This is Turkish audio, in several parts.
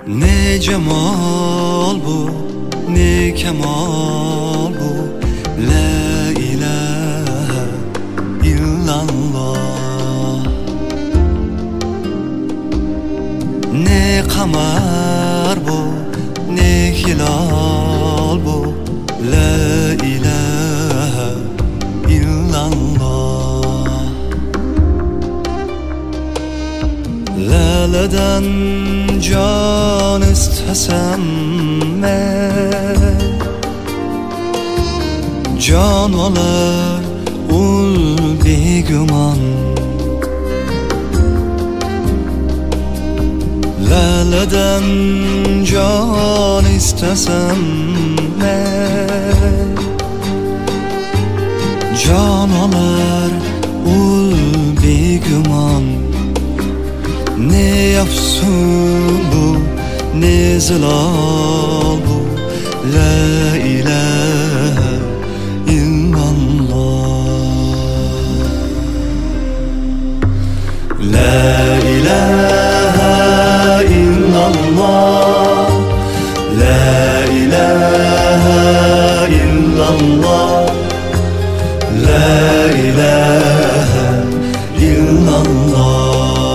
Ne cemal bu, ne kemal bu. La ilahe illallah. Ne kamer bu, ne hilal bu. La ilahe illallah. Laleden can istesem ben, can alır ul begüman. Laleden can istesem ben, can alır ul begüman. Ne yapsın bu, ne zilal bu. La ilahe illallah. La ilahe illallah. La ilahe illallah. La ilahe illallah.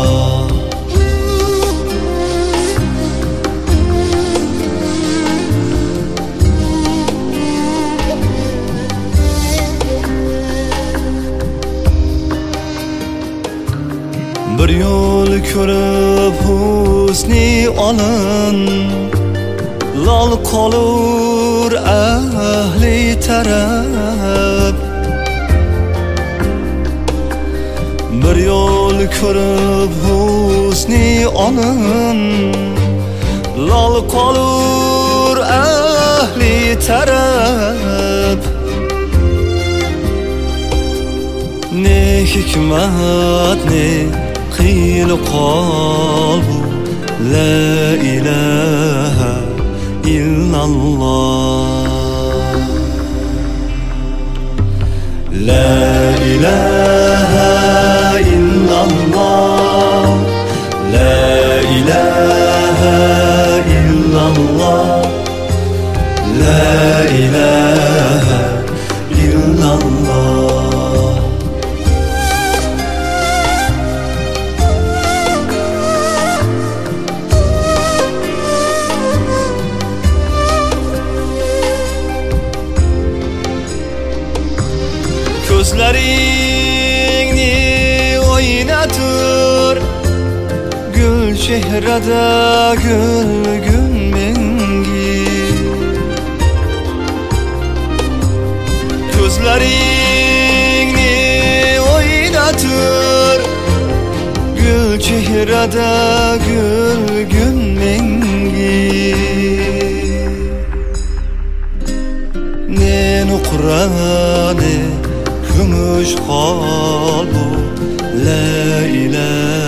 Bir yol körüp husni alın, lal qolur ahli taraf. Bir yol körüp husni alın, lal qolur ahli taraf. Ne hikmet ne qiyl qol bu. La ilahe illallah. La ilahe illallah. La ilahe illallah. La ilahe illallah. Gözlerini oynatır, gül çehrede gülgün mengi. Gözlerini oynatır, gül çehrede gülgün mengi. Ne nukrane gümüş hal bu. La ilahe